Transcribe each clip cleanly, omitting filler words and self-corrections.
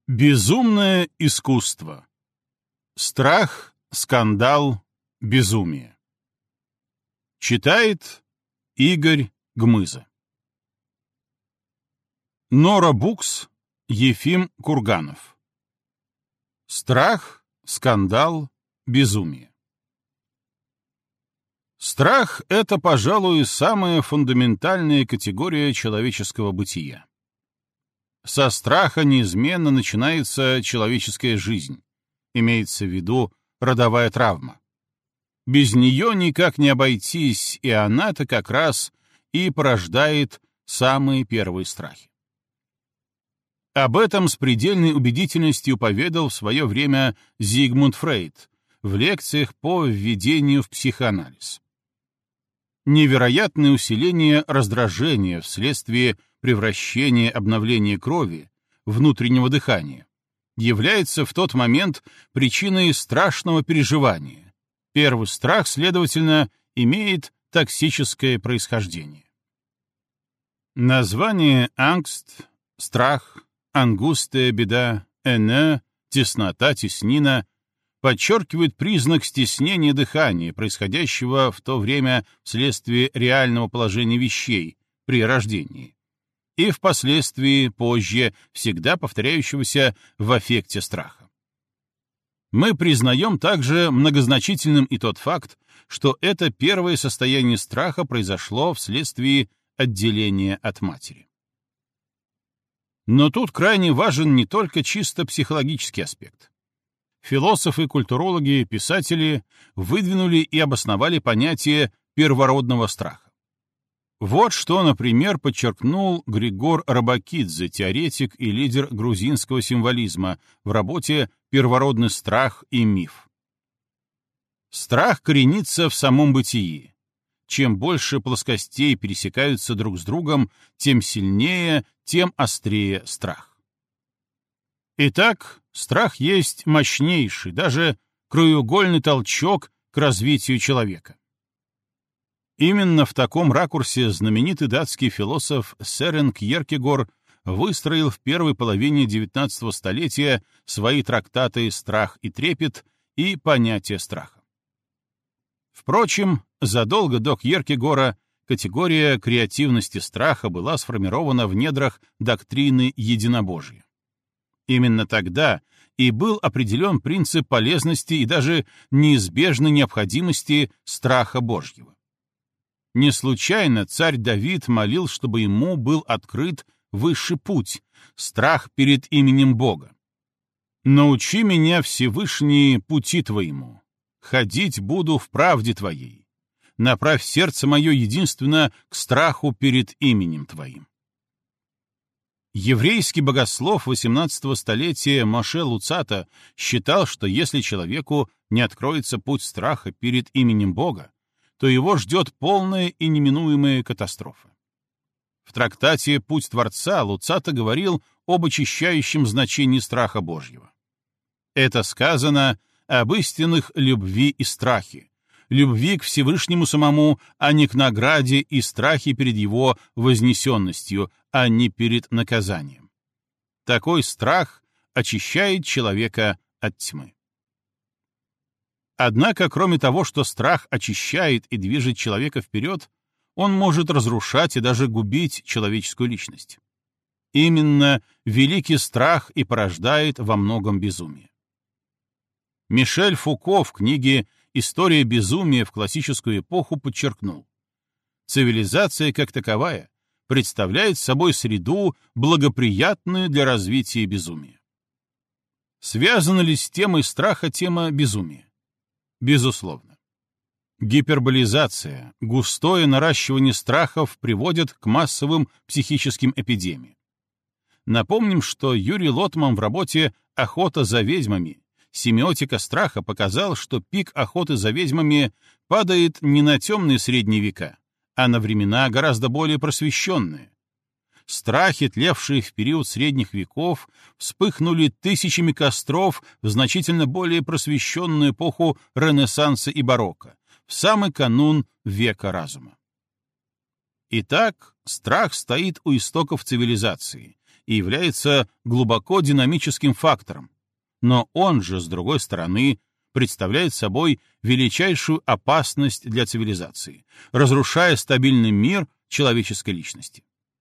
Безумное искусство. Страх, скандал, безумие. Читает Игорь Гмыза. Нора Букс, Ефим Курганов. Страх, скандал, безумие. Страх — это, пожалуй, самая фундаментальная категория человеческого бытия. Со страха неизменно начинается человеческая жизнь, имеется в виду родовая травма. Без нее никак не обойтись, и она-то как раз и порождает самые первые страхи. Об этом с предельной убедительностью поведал в свое время Зигмунд Фрейд в лекциях по введению в психоанализ. Невероятное усиление раздражения вследствие превращения обновления крови, внутреннего дыхания, является в тот момент причиной страшного переживания. Первый страх, следовательно, имеет токсическое происхождение. Название «ангст», «страх», «ангустия», «беда», «эне», «теснота», «теснина» подчеркивают признак стеснения дыхания, происходящего в то время вследствие реального положения вещей при рождении, и впоследствии, позже, всегда повторяющегося в аффекте страха. Мы признаем также многозначительным и тот факт, что это первое состояние страха произошло вследствие отделения от матери. Но тут крайне важен не только чисто психологический аспект. Философы, культурологи, писатели выдвинули и обосновали понятие первородного страха. Вот что, например, подчеркнул Григор Рабакидзе, теоретик и лидер грузинского символизма, в работе «Первородный страх и миф». Страх коренится в самом бытии. Чем больше плоскостей пересекаются друг с другом, тем сильнее, тем острее страх. Итак, страх есть мощнейший, даже краеугольный толчок к развитию человека. Именно в таком ракурсе знаменитый датский философ Сёрен Кьеркегор выстроил в первой половине XIX столетия свои трактаты «Страх и трепет» и «Понятие страха». Впрочем, задолго до Кьеркегора категория креативности страха была сформирована в недрах доктрины единобожия. Именно тогда и был определен принцип полезности и даже неизбежной необходимости страха Божьего. Не случайно царь Давид молил, чтобы ему был открыт высший путь — страх перед именем Бога. «Научи меня, Всевышний, пути Твоему, ходить буду в правде Твоей, направь сердце мое единственно к страху перед именем Твоим». Еврейский богослов XVIII столетия Моше Луцато считал, что если человеку не откроется путь страха перед именем Бога, то его ждет полная и неминуемая катастрофа. В трактате «Путь Творца» Луцато говорил об очищающем значении страха Божьего. Это сказано об истинных любви и страхе, любви к Всевышнему самому, а не к награде и страхе перед его вознесенностью, а не перед наказанием. Такой страх очищает человека от тьмы. Однако, кроме того, что страх очищает и движет человека вперед, он может разрушать и даже губить человеческую личность. Именно великий страх и порождает во многом безумие. Мишель Фуко в книге «История безумия в классическую эпоху» подчеркнул: цивилизация как таковая представляет собой среду, благоприятную для развития безумия. Связана ли с темой страха тема безумия? Безусловно. Гиперболизация, густое наращивание страхов приводят к массовым психическим эпидемиям. Напомним, что Юрий Лотман в работе «Охота за ведьмами. Семиотика страха» показал, что пик охоты за ведьмами падает не на темные средние века, а на времена гораздо более просвещенные. Страхи, тлевшие в период средних веков, вспыхнули тысячами костров в значительно более просвещенную эпоху Ренессанса и барокко, в самый канун века разума. Итак, страх стоит у истоков цивилизации, и является глубоко динамическим фактором, но он же, с другой стороны, представляет собой величайшую опасность для цивилизации, разрушая стабильный мир человеческой личности.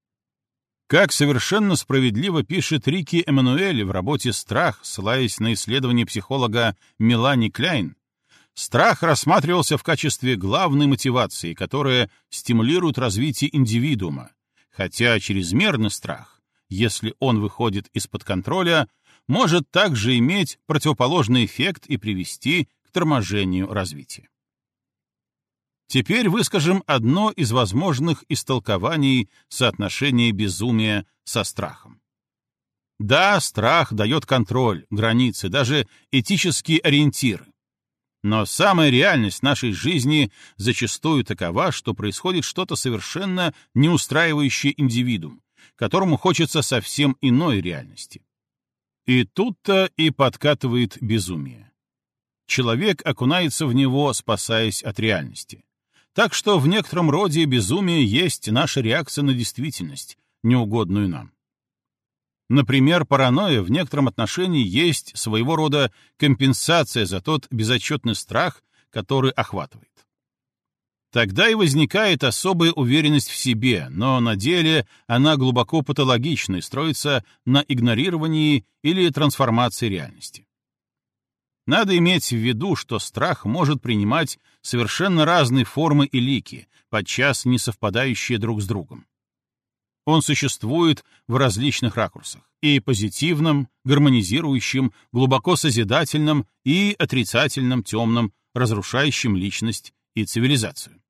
Как совершенно справедливо пишет Рикки Эммануэль в работе «Страх», ссылаясь на исследование психолога Мелани Кляйн, страх рассматривался в качестве главной мотивации, которая стимулирует развитие индивидуума, хотя чрезмерный страх, если он выходит из-под контроля, может также иметь противоположный эффект и привести к торможению развития. Теперь выскажем одно из возможных истолкований соотношения безумия со страхом. Да, страх дает контроль, границы, даже этические ориентиры. Но самая реальность нашей жизни зачастую такова, что происходит что-то совершенно не устраивающее индивидуум, которому хочется совсем иной реальности. И тут-то и подкатывает безумие. Человек окунается в него, спасаясь от реальности. Так что в некотором роде безумие есть наша реакция на действительность, неугодную нам. Например, паранойя в некотором отношении есть своего рода компенсация за тот безотчетный страх, который охватывает. Тогда и возникает особая уверенность в себе, но на деле она глубоко патологична и строится на игнорировании или трансформации реальности. Надо иметь в виду, что страх может принимать совершенно разные формы и лики, подчас не совпадающие друг с другом. Он существует в различных ракурсах — и позитивном, гармонизирующем, глубоко созидательном, и отрицательном, темном, разрушающем личность и цивилизацию.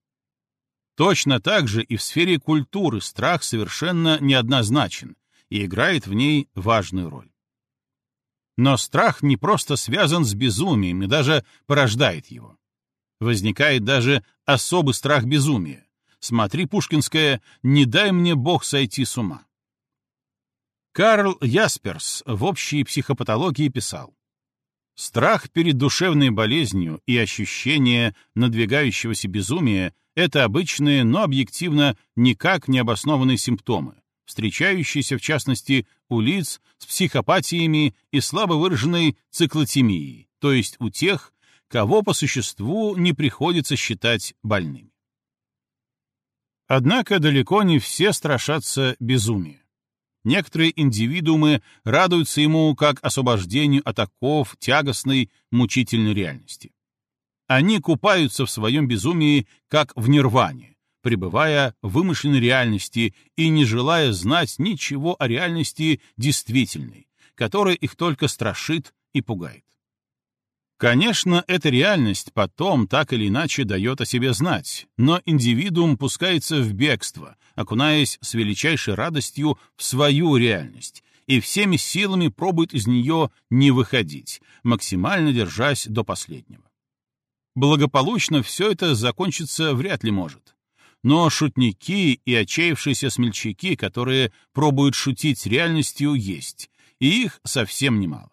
Точно так же и в сфере культуры страх совершенно неоднозначен и играет в ней важную роль. Но страх не просто связан с безумием и даже порождает его. Возникает даже особый страх безумия. Смотри пушкинское «Не дай мне Бог сойти с ума». Карл Ясперс в «Общей психопатологии» писал: «Страх перед душевной болезнью и ощущение надвигающегося безумия — это обычные, но объективно никак не обоснованные симптомы, встречающиеся, в частности, у лиц с психопатиями и слабо выраженной циклотемией, то есть у тех, кого по существу не приходится считать больными». Однако далеко не все страшатся безумия. Некоторые индивидуумы радуются ему как освобождению от оков тягостной, мучительной реальности. Они купаются в своем безумии как в нирване, пребывая в вымышленной реальности и не желая знать ничего о реальности действительной, которая их только страшит и пугает. Конечно, эта реальность потом так или иначе дает о себе знать, но индивидуум пускается в бегство, окунаясь с величайшей радостью в свою реальность, и всеми силами пробует из нее не выходить, максимально держась до последнего. Благополучно все это закончиться вряд ли может. Но шутники и отчаявшиеся смельчаки, которые пробуют шутить с реальностью, есть, и их совсем немало.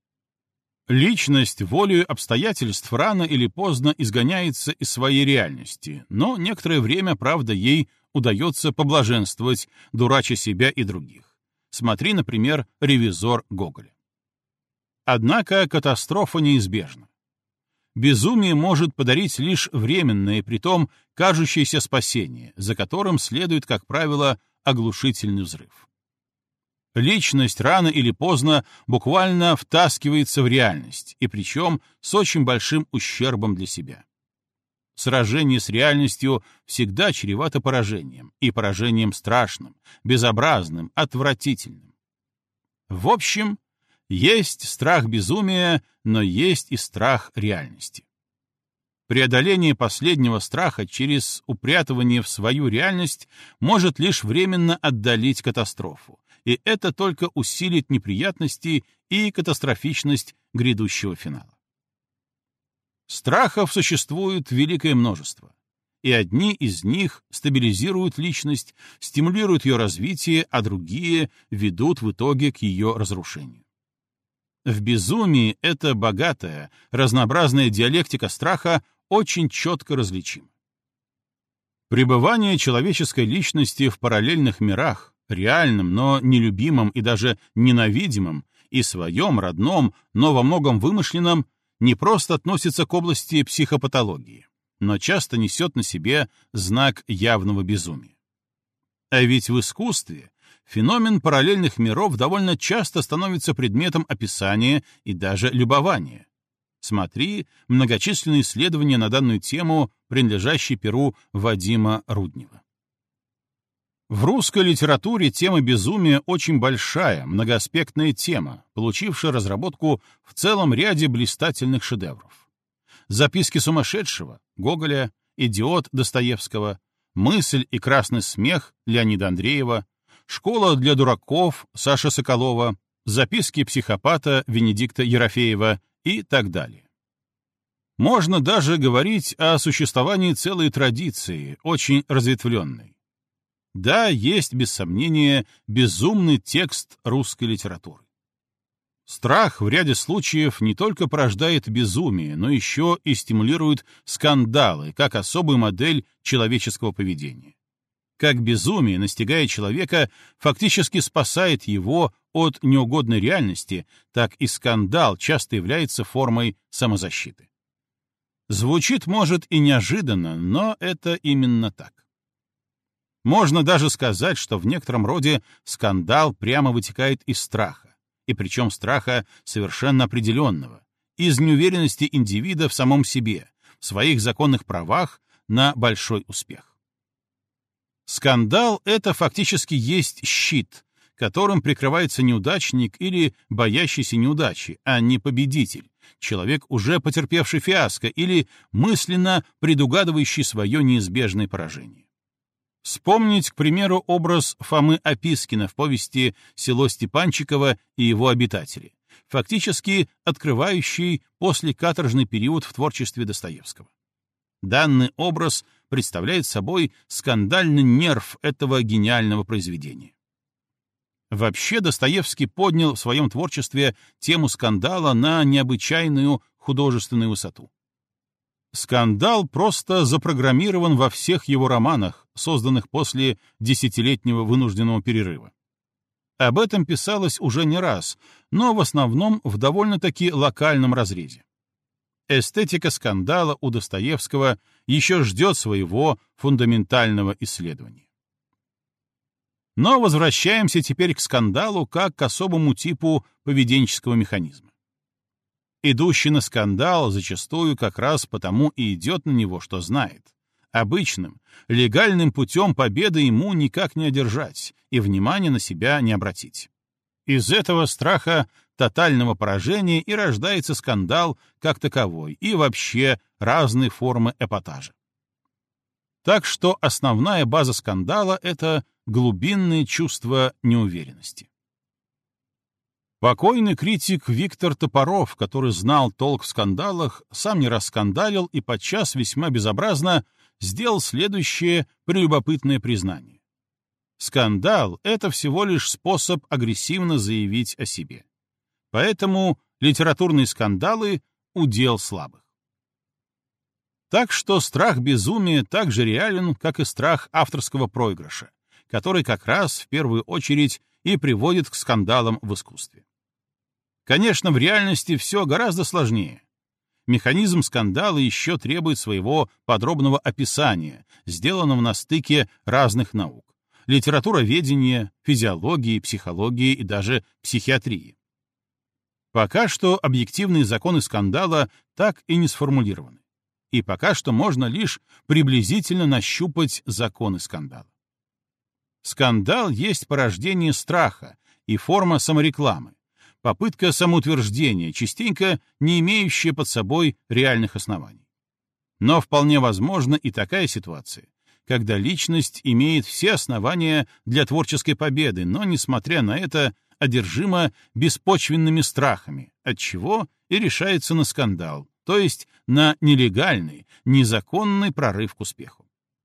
Личность волею обстоятельств рано или поздно изгоняется из своей реальности, но некоторое время, правда, ей удается поблаженствовать, дурача себя и других. Смотри, например, «Ревизор» Гоголя. Однако катастрофа неизбежна. Безумие может подарить лишь временное и притом кажущееся спасение, за которым следует, как правило, оглушительный взрыв. Личность рано или поздно буквально втаскивается в реальность, и причем с очень большим ущербом для себя. Сражение с реальностью всегда чревато поражением, и поражением страшным, безобразным, отвратительным. В общем, есть страх безумия, но есть и страх реальности. Преодоление последнего страха через упрятывание в свою реальность может лишь временно отдалить катастрофу, и это только усилит неприятности и катастрофичность грядущего финала. Страхов существует великое множество, и одни из них стабилизируют личность, стимулируют ее развитие, а другие ведут в итоге к ее разрушению. В безумии эта богатая, разнообразная диалектика страха очень четко различима. Пребывание человеческой личности в параллельных мирах, реальном, но нелюбимом и даже ненавидимом, и своем, родном, но во многом вымышленном, не просто относится к области психопатологии, но часто несет на себе знак явного безумия. А ведь в искусстве феномен параллельных миров довольно часто становится предметом описания и даже любования. Смотри многочисленные исследования на данную тему, принадлежащие перу Вадима Руднева. В русской литературе тема безумия очень большая, многоаспектная тема, получившая разработку в целом ряде блистательных шедевров. «Записки сумасшедшего» Гоголя, «Идиот» Достоевского, «Мысль и красный смех» Леонида Андреева, «Школа для дураков» Саши Соколова, «Записки психопата» Венедикта Ерофеева и так далее. Можно даже говорить о существовании целой традиции, очень разветвленной. Да, есть, без сомнения, безумный текст русской литературы. Страх в ряде случаев не только порождает безумие, но еще и стимулирует скандалы, как особую модель человеческого поведения. Как безумие, настигая человека, фактически спасает его от неугодной реальности, так и скандал часто является формой самозащиты. Звучит, может, и неожиданно, но это именно так. Можно даже сказать, что в некотором роде скандал прямо вытекает из страха, и причем страха совершенно определенного, из неуверенности индивида в самом себе, в своих законных правах на большой успех. Скандал — это фактически есть щит, которым прикрывается неудачник или боящийся неудачи, а не победитель, человек, уже потерпевший фиаско или мысленно предугадывающий свое неизбежное поражение. Вспомнить, к примеру, образ Фомы Опискина в повести «Село Степанчиково и его обитатели», фактически открывающий послекаторжный период в творчестве Достоевского. Данный образ представляет собой скандальный нерв этого гениального произведения. Вообще Достоевский поднял в своем творчестве тему скандала на необычайную художественную высоту. Скандал просто запрограммирован во всех его романах, созданных после десятилетнего вынужденного перерыва. Об этом писалось уже не раз, но в основном в довольно-таки локальном разрезе. Эстетика скандала у Достоевского еще ждет своего фундаментального исследования. Но возвращаемся теперь к скандалу как к особому типу поведенческого механизма. Идущий на скандал зачастую как раз потому и идет на него, что знает. Обычным, легальным путем победы ему никак не одержать и внимания на себя не обратить. Из этого страха тотального поражения и рождается скандал как таковой и вообще разные формы эпатажа. Так что основная база скандала — это глубинное чувство неуверенности. Покойный критик Виктор Топоров, который знал толк в скандалах, сам не раз скандалил и подчас весьма безобразно сделал следующее прелюбопытное признание. Скандал — это всего лишь способ агрессивно заявить о себе. Поэтому литературные скандалы — удел слабых. Так что страх безумия так же реален, как и страх авторского проигрыша, который как раз в первую очередь и приводит к скандалам в искусстве. Конечно, в реальности все гораздо сложнее. Механизм скандала еще требует своего подробного описания, сделанного на стыке разных наук — литературоведения, физиологии, психологии и даже психиатрии. Пока что объективные законы скандала так и не сформулированы. И пока что можно лишь приблизительно нащупать законы скандала. Скандал есть порождение страха и форма саморекламы, попытка самоутверждения, частенько не имеющая под собой реальных оснований. Но вполне возможна и такая ситуация, когда личность имеет все основания для творческой победы, но, несмотря на это, одержима беспочвенными страхами, отчего и решается на скандал, то есть на нелегальный, незаконный прорыв к успеху.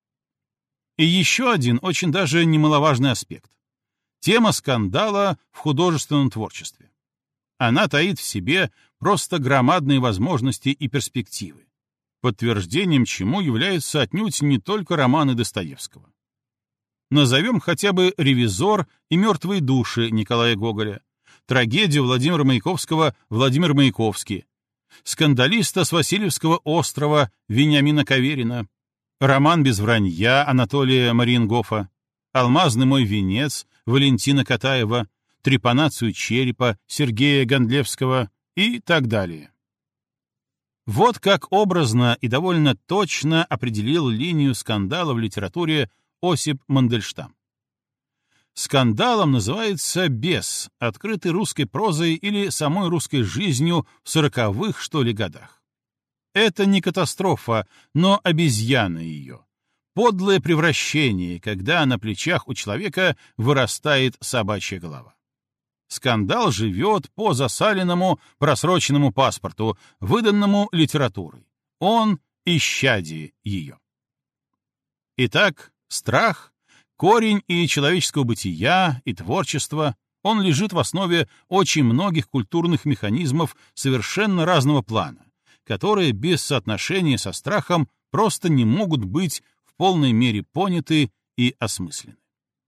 И еще один очень даже немаловажный аспект. Тема скандала в художественном творчестве. Она таит в себе просто громадные возможности и перспективы, подтверждением чему являются отнюдь не только романы Достоевского. Назовем хотя бы «Ревизор» и «Мертвые души» Николая Гоголя, трагедию Владимира Маяковского «Владимир Маяковский», скандалиста с Васильевского острова Вениамина Каверина, роман «Без вранья» Анатолия Мариенгофа, «Алмазный мой венец» Валентина Катаева, трепанацию черепа Сергея Гондлевского и так далее. Вот как образно и довольно точно определил линию скандала в литературе Осип Мандельштам. Скандалом называется бес, открытый русской прозой или самой русской жизнью в 40-х, что ли, годах. Это не катастрофа, но обезьяна ее. Подлое превращение, когда на плечах у человека вырастает собачья голова. Скандал живет по засаленному просроченному паспорту, выданному литературой. Он — исчадие ее. Итак, страх — корень и человеческого бытия, и творчества. Он лежит в основе очень многих культурных механизмов совершенно разного плана, которые без соотношения со страхом просто не могут быть в полной мере поняты и осмыслены.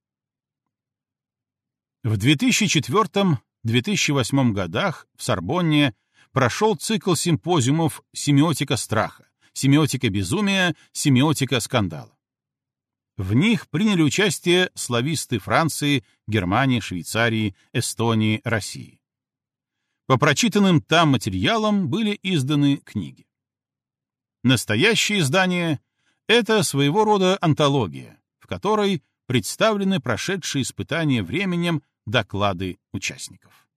В 2004-2008 годах в Сорбонне прошел цикл симпозиумов «Семиотика страха», «Семиотика безумия», «Семиотика скандала». В них приняли участие слависты Франции, Германии, Швейцарии, Эстонии, России. По прочитанным там материалам были изданы книги. Настоящее издание — это своего рода антология, в которой представлены прошедшие испытания временем доклады участников.